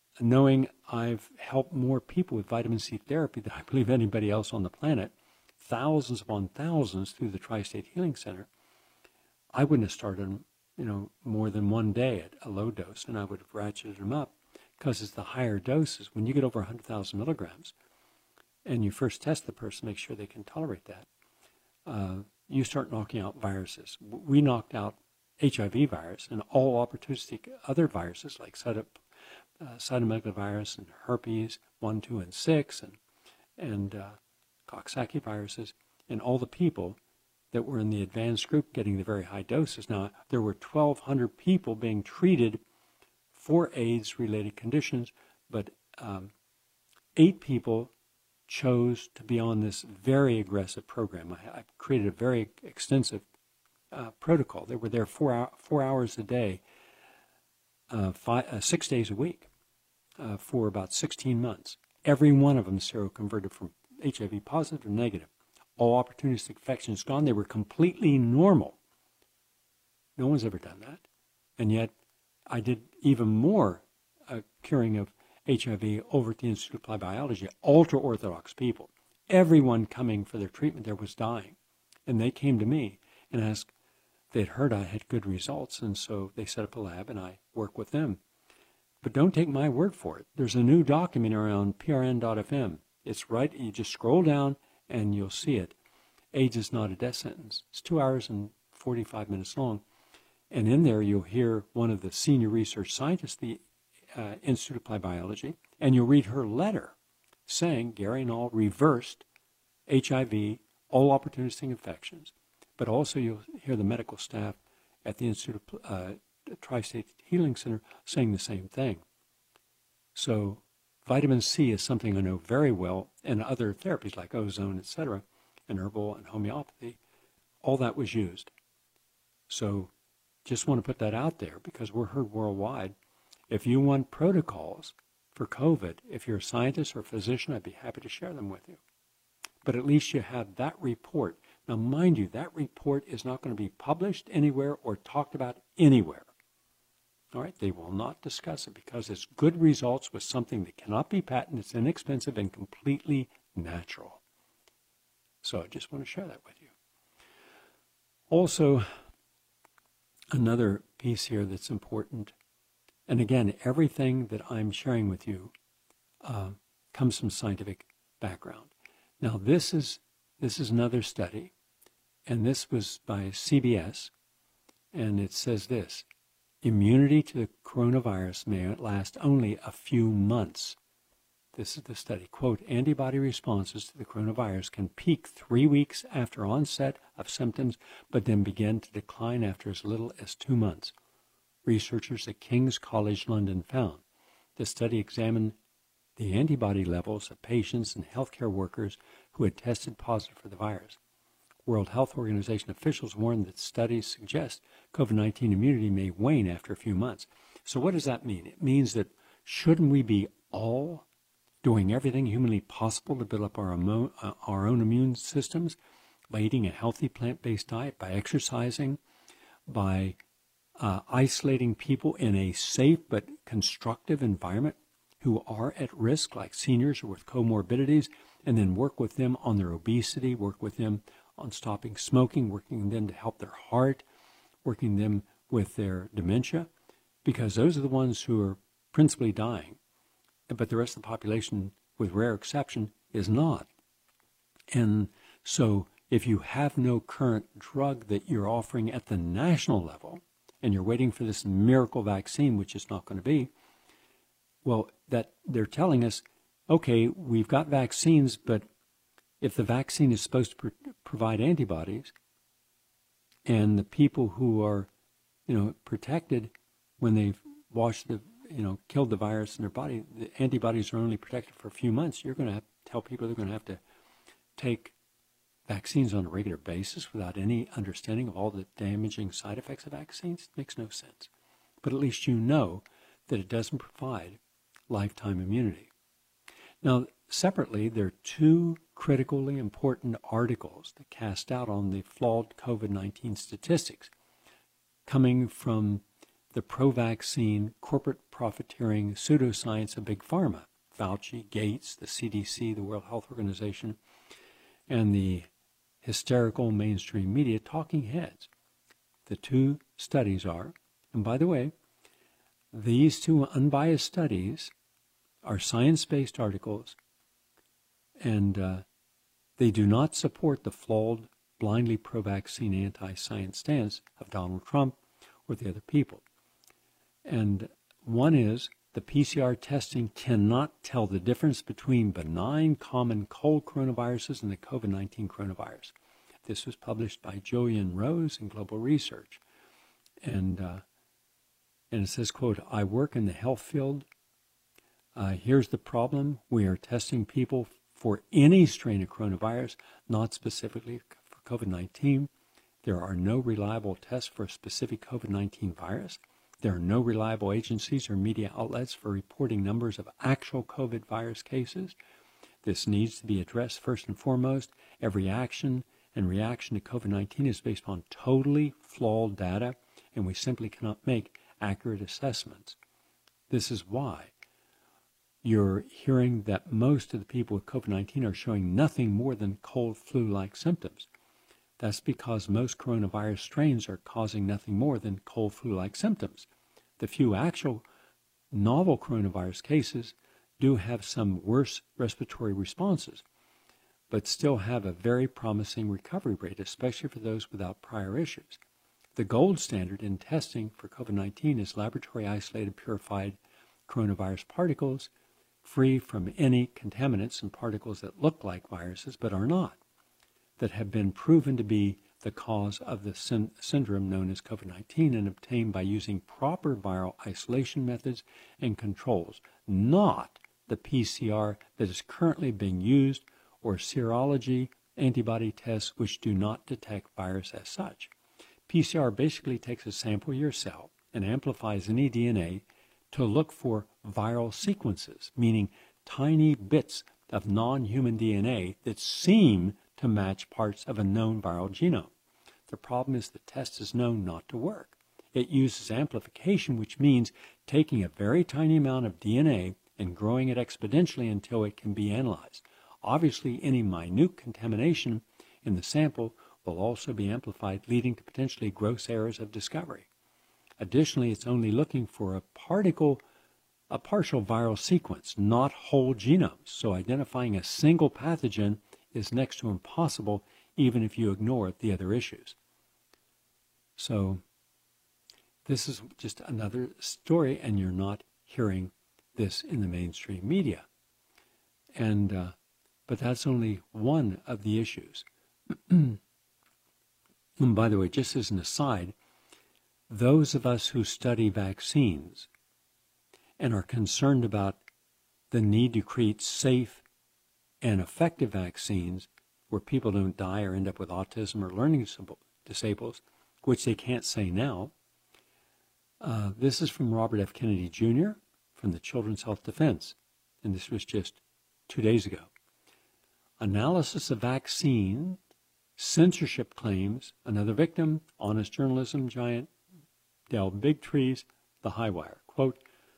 knowing I've helped more people with vitamin C therapy than I believe anybody else on the planet, thousands upon thousands through the Tri-State Healing Center, I wouldn't have started them, you know, more than one day at a low dose, and I would have ratcheted them up, because it's the higher doses. When you get over one hundred thousand milligrams, and you first test the person, make sure they can tolerate that, uh, you start knocking out viruses. We knocked out H I V virus and all opportunistic other viruses like cyto, uh, cytomegalovirus and herpes one, two, and six, and and uh, Coxsackie viruses, and all the people that were in the advanced group getting the very high doses. Now, there were twelve hundred people being treated for AIDS-related conditions, but um, eight people chose to be on this very aggressive program. I, I created a very extensive uh, protocol. They were there four, hour, four hours a day, uh, five, uh, six days a week uh, for about sixteen months. Every one of them seroconverted from H I V positive to negative. All opportunistic infections gone. They were completely normal. No one's ever done that. And yet I did even more uh, curing of H I V over at the Institute of Applied Biology, ultra-Orthodox people. Everyone coming for their treatment there was dying. And they came to me and asked, they'd heard I had good results, and so they set up a lab, and I work with them. But don't take my word for it. There's a new documentary on P R N dot F M. It's right, you just scroll down, and you'll see it. AIDS is not a death sentence. It's two hours and forty-five minutes long. And in there, you'll hear one of the senior research scientists, the uh, Institute of Applied Biology, and you'll read her letter saying Gary Null reversed H I V, all opportunistic infections. But also you'll hear the medical staff at the Institute of uh, Tri-State Healing Center saying the same thing. So vitamin C is something I know very well, and other therapies like ozone, et cetera, and herbal and homeopathy, all that was used. So just want to put that out there because we're heard worldwide. If you want protocols for COVID, if you're a scientist or a physician, I'd be happy to share them with you. But at least you have that report. Now, mind you, that report is not going to be published anywhere or talked about anywhere. All right, they will not discuss it because it's good results with something that cannot be patented, it's inexpensive and completely natural. So I just want to share that with you. Also, another piece here that's important, and again, everything that I'm sharing with you uh, comes from scientific background. Now, this is this is another study, and this was by C B S, and it says this: immunity to the coronavirus may last only a few months. This is the study. Quote, antibody responses to the coronavirus can peak three weeks after onset of symptoms, but then begin to decline after as little as two months. Researchers at King's College London found. The study examined the antibody levels of patients and healthcare workers who had tested positive for the virus. World Health Organization officials warned that studies suggest COVID nineteen immunity may wane after a few months. So what does that mean? It means that shouldn't we be all doing everything humanly possible to build up our, emo- uh, our own immune systems by eating a healthy plant-based diet, by exercising, by uh, isolating people in a safe but constructive environment who are at risk, like seniors or with comorbidities, and then work with them on their obesity, work with them on stopping smoking, working them to help their heart, working them with their dementia, because those are the ones who are principally dying. But the rest of the population, with rare exception, is not. And so if you have no current drug that you're offering at the national level, and you're waiting for this miracle vaccine, which is not going to be, well, that they're telling us, okay, we've got vaccines, but if the vaccine is supposed to pr- provide antibodies, and the people who are, you know, protected when they've washed the, you know, killed the virus in their body, the antibodies are only protected for a few months, you're going to have to tell people they're going to have to take vaccines on a regular basis without any understanding of all the damaging side effects of vaccines? It makes no sense. But at least you know that it doesn't provide lifetime immunity. Now, separately, there are two critically important articles that cast doubt on the flawed COVID nineteen statistics coming from the pro-vaccine corporate profiteering pseudoscience of Big Pharma, Fauci, Gates, the C D C, the World Health Organization, and the hysterical mainstream media talking heads. The two studies are, and by the way, these two unbiased studies are science-based articles, and uh, they do not support the flawed, blindly pro-vaccine, anti-science stance of Donald Trump or the other people. And one is, the P C R testing cannot tell the difference between benign common cold coronaviruses and the COVID nineteen coronavirus. This was published by Julian Rose in Global Research. And, uh, and it says, quote, I work in the health field. Uh, here's the problem. We are testing people for any strain of coronavirus, not specifically for COVID nineteen. There are no reliable tests for a specific COVID nineteen virus. There are no reliable agencies or media outlets for reporting numbers of actual COVID virus cases. This needs to be addressed first and foremost. Every action and reaction to COVID nineteen is based on totally flawed data, and we simply cannot make accurate assessments. This is why you're hearing that most of the people with COVID nineteen are showing nothing more than cold flu-like symptoms. That's because most coronavirus strains are causing nothing more than cold flu-like symptoms. The few actual novel coronavirus cases do have some worse respiratory responses, but still have a very promising recovery rate, especially for those without prior issues. The gold standard in testing for COVID nineteen is laboratory-isolated purified coronavirus particles, free from any contaminants and particles that look like viruses but are not, that have been proven to be the cause of the syn- syndrome known as COVID nineteen and obtained by using proper viral isolation methods and controls, not the P C R that is currently being used or serology antibody tests which do not detect virus as such. P C R basically takes a sample of your cell and amplifies any D N A to look for viral sequences, meaning tiny bits of non-human D N A that seem to match parts of a known viral genome. The problem is the test is known not to work. It uses amplification, which means taking a very tiny amount of D N A and growing it exponentially until it can be analyzed. Obviously, any minute contamination in the sample will also be amplified, leading to potentially gross errors of discovery. Additionally, it's only looking for a particle, a partial viral sequence, not whole genomes. So identifying a single pathogen is next to impossible, even if you ignore the other issues. So this is just another story, and you're not hearing this in the mainstream media. And uh, but that's only one of the issues. And by the way, just as an aside, those of us who study vaccines and are concerned about the need to create safe and effective vaccines where people don't die or end up with autism or learning disables, which they can't say now. Uh, this is from Robert F. Kennedy Junior from the Children's Health Defense, and this was just two days ago. Analysis of vaccine censorship claims, another victim, honest journalism giant, Dell Big Trees, The Highwire. Quote,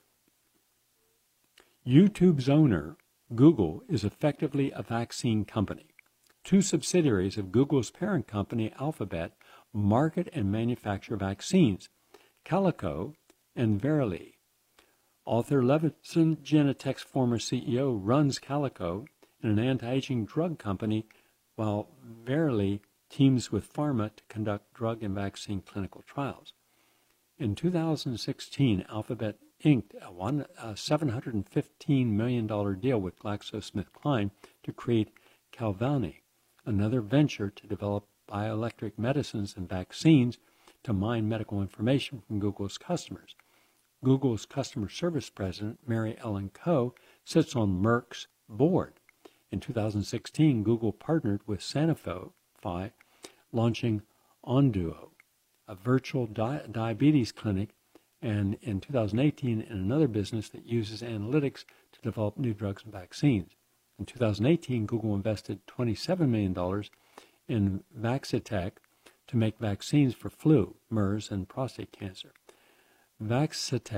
YouTube's owner, Google, is effectively a vaccine company. Two subsidiaries of Google's parent company, Alphabet, market and manufacture vaccines, Calico and Verily. Author Levinson Genentech's former C E O runs Calico, an anti-aging drug company, while Verily teams with pharma to conduct drug and vaccine clinical trials. In two thousand sixteen, Alphabet inked a, one, a seven hundred fifteen million dollars deal with GlaxoSmithKline to create Calvani, another venture to develop bioelectric medicines and vaccines to mine medical information from Google's customers. Google's customer service president, Mary Ellen Coe, sits on Merck's board. In two thousand sixteen, Google partnered with Sanofi, launching Onduo, a virtual di- diabetes clinic, and in two thousand eighteen, in another business that uses analytics to develop new drugs and vaccines. In two thousand eighteen, Google invested twenty-seven million dollars in Vaccitech to make vaccines for flu, MERS, and prostate cancer. Vaccitech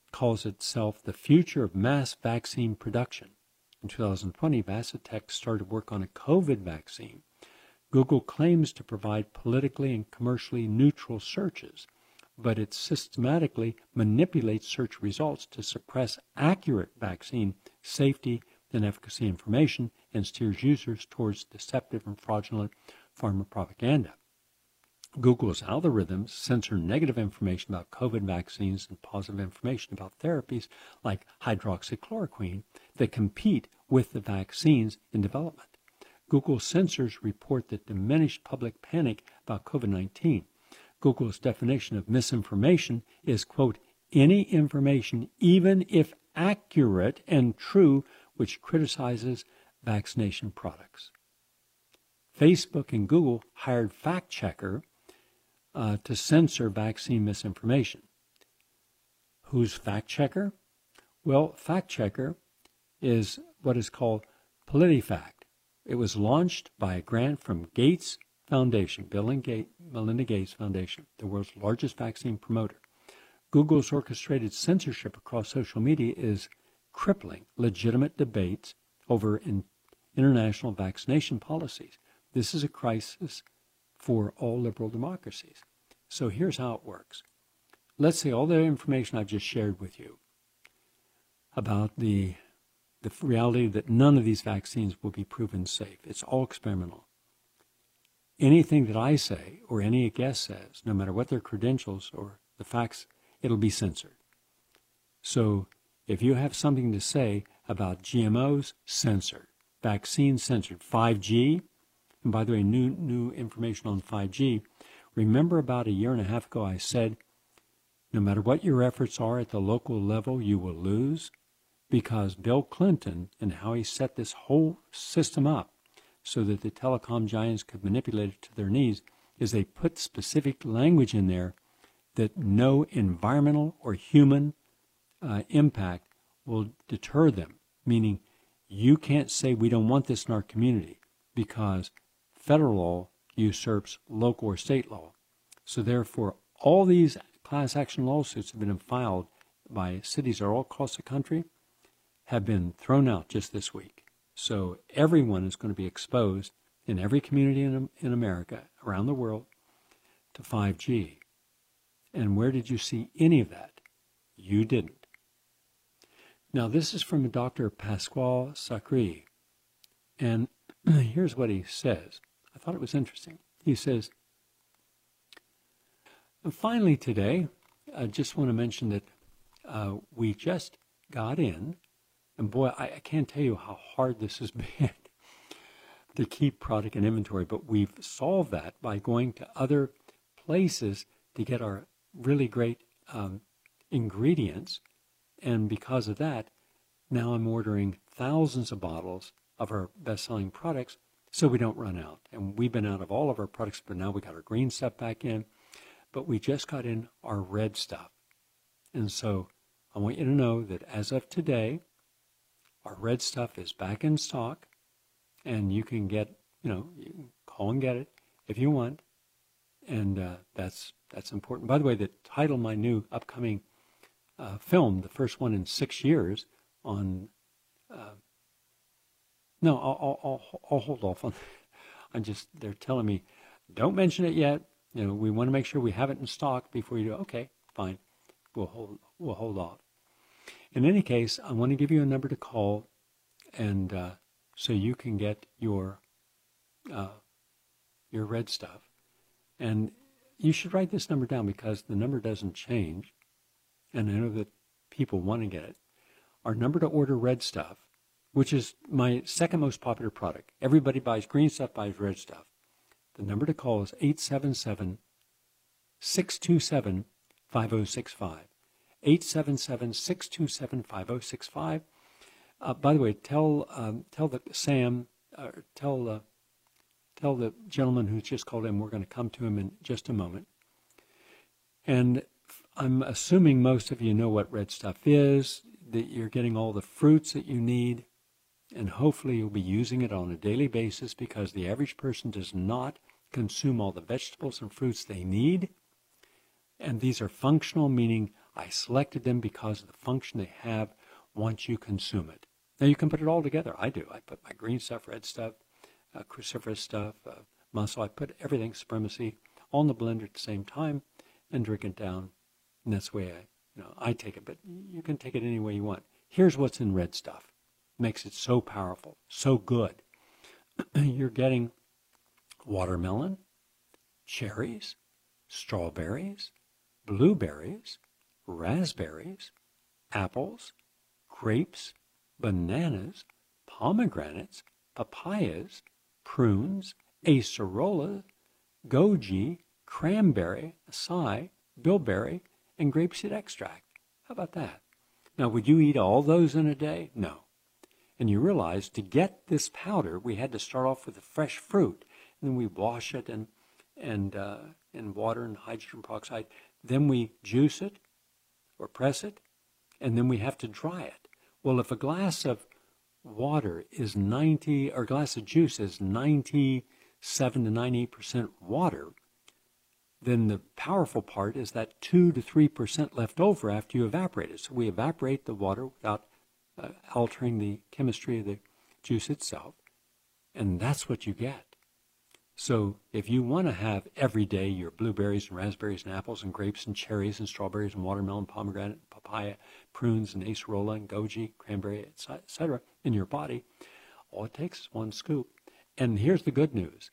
calls itself the future of mass vaccine production. In two thousand twenty, Vaccitech started work on a COVID vaccine. Google claims to provide politically and commercially neutral searches, but it systematically manipulates search results to suppress accurate vaccine safety and efficacy information and steers users towards deceptive and fraudulent pharma propaganda. Google's algorithms censor negative information about COVID vaccines and positive information about therapies like hydroxychloroquine that compete with the vaccines in development. Google censors report that diminished public panic about COVID nineteen. Google's definition of misinformation is, quote, any information, even if accurate and true, which criticizes vaccination products. Facebook and Google hired fact-checker uh, to censor vaccine misinformation. Who's fact-checker? Well, fact-checker is what is called PolitiFact. It was launched by a grant from Gates Foundation, Bill and Gates, Melinda Gates Foundation, the world's largest vaccine promoter. Google's orchestrated censorship across social media is crippling legitimate debates over in international vaccination policies. This is a crisis for all liberal democracies. So here's how it works. Let's say all the information I've just shared with you about the, the reality that none of these vaccines will be proven safe. It's all experimental. Anything that I say or any guest says, no matter what their credentials or the facts, it'll be censored. So if you have something to say about G M Os, censored. Vaccines, censored. five G, and by the way, new new information on five G. Remember about a year and a half ago I said, no matter what your efforts are at the local level, you will lose, because Bill Clinton and how he set this whole system up so that the telecom giants could manipulate it to their needs is they put specific language in there that no environmental or human uh, impact will deter them, meaning you can't say we don't want this in our community because federal law usurps local or state law. So therefore, all these class action lawsuits have been filed by cities all across the country have been thrown out just this week. So everyone is going to be exposed in every community in, in America, around the world, to five G. And where did you see any of that? You didn't. Now, this is from Doctor Pasquale Sacri. And here's what he says. I thought it was interesting. He says, and finally today, I just want to mention that uh, we just got in, and boy, I, I can't tell you how hard this has been to keep product in inventory, but we've solved that by going to other places to get our really great um, ingredients. And because of that, now I'm ordering thousands of bottles of our best-selling products so we don't run out. And we've been out of all of our products, but now we got our green stuff back in. But we just got in our red stuff. And so I want you to know that as of today, our red stuff is back in stock, and you can get, you know, you can call and get it if you want. And uh, that's that's important. By the way, the title of my new upcoming uh, film, the first one in six years on, uh, no, I'll, I'll, I'll hold off on, I'm just, they're telling me, don't mention it yet. You know, we want to make sure we have it in stock before you do. Okay, fine. We'll hold, we'll hold off. In any case, I want to give you a number to call, and uh, so you can get your uh, your red stuff. And you should write this number down because the number doesn't change, and I know that people want to get it. Our number to order red stuff, which is my second most popular product. Everybody buys green stuff, buys red stuff. The number to call is eight seven seven, six two seven, five oh six five. eight seven seven, six two seven, five oh six five. Uh, by the way, tell um, tell the Sam, uh, tell uh, tell the gentleman who's just called in, we're going to come to him in just a moment. And I'm assuming most of you know what red stuff is, that you're getting all the fruits that you need, and hopefully you'll be using it on a daily basis because the average person does not consume all the vegetables and fruits they need. And these are functional, meaning I selected them because of the function they have once you consume it. Now, you can put it all together. I do. I put my green stuff, red stuff, uh, cruciferous stuff, uh, muscle. I put everything, supremacy, all in the blender at the same time and drink it down. And that's the way I, you know, I take it. But you can take it any way you want. Here's what's in red stuff. Makes it so powerful, so good. You're getting watermelon, cherries, strawberries, blueberries, raspberries, apples, grapes, bananas, pomegranates, papayas, prunes, acerola, goji, cranberry, acai, bilberry, and grapeseed extract. How about that? Now, would you eat all those in a day? No. And you realize to get this powder, we had to start off with the fresh fruit. And then we wash it in, and, uh, in water and hydrogen peroxide. Then we juice it or press it, and then we have to dry it. Well, if a glass of water is ninety, or a glass of juice is ninety-seven to ninety-eight percent water, then the powerful part is that two to three percent left over after you evaporate it. So we evaporate the water without uh, altering the chemistry of the juice itself, and that's what you get. So if you want to have every day your blueberries and raspberries and apples and grapes and cherries and strawberries and watermelon, pomegranate, papaya, prunes and acerola and goji, cranberry, et cetera in your body, all it takes is one scoop. And here's the good news.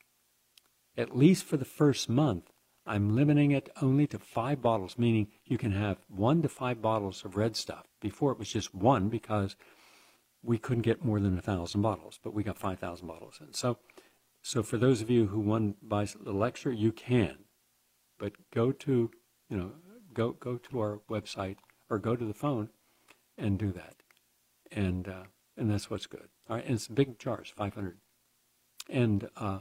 At least for the first month, I'm limiting it only to five bottles, meaning you can have one to five bottles of red stuff. Before it was just one because we couldn't get more than a thousand bottles, but we got five thousand bottles in. So, so for those of you who want to buy the lecture, you can, but go to, you know, go go to our website or go to the phone and do that, and uh, and that's what's good. All right, and it's big jars, five hundred, and. Uh,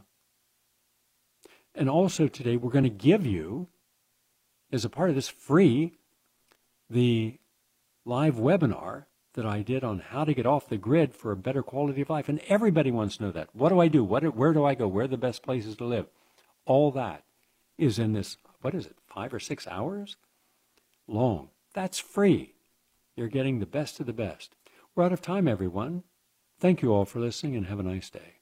And also today we're going to give you, as a part of this free, the live webinar that I did on how to get off the grid for a better quality of life. And everybody wants to know that. What do I do? What, where do I go? Where are the best places to live? All that is in this, what is it, five or six hours long. That's free. You're getting the best of the best. We're out of time, everyone. Thank you all for listening and have a nice day.